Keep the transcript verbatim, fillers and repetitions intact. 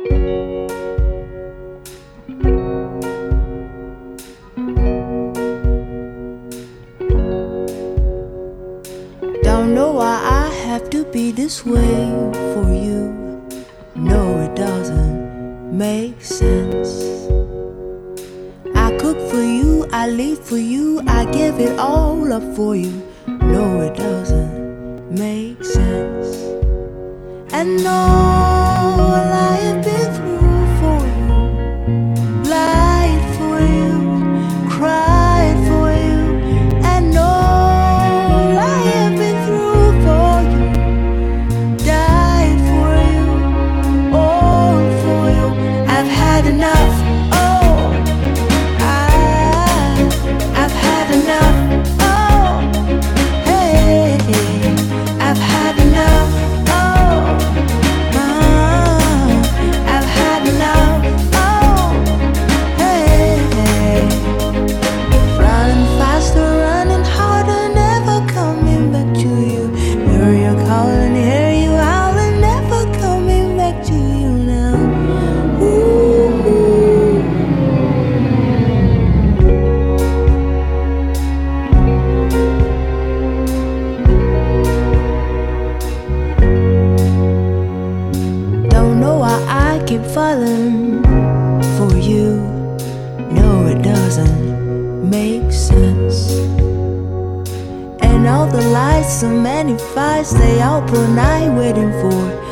Don't know why I have to be this way for you. No, it doesn't make sense. I cook for you, I lead for you, I give it all up for you. No, it doesn't make sense. And all I have been through for you, lied for you, cried for you, and all I have been through for you, died for you, all for you. I've had enough. Oh, I, I've had enough. Oh, hey, I've had enough. Keep falling for you. No, it doesn't make sense. And all the lights, so many fights, they all put night waiting for